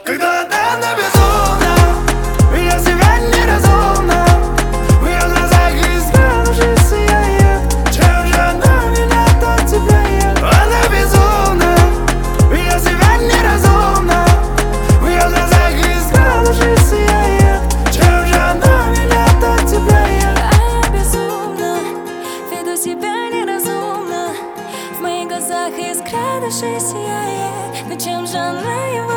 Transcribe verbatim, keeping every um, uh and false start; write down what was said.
Когда она безумна, я себя неразумно. В ее глазах искра души сияет. Чем же она меня так цепляет? Она безумна, я себя неразумно. В ее глазах искра души сияет. Чем же она меня так цепляет? А я безумна, веду себя неразумно. В моих глазах искра души сияет. Но чем же она его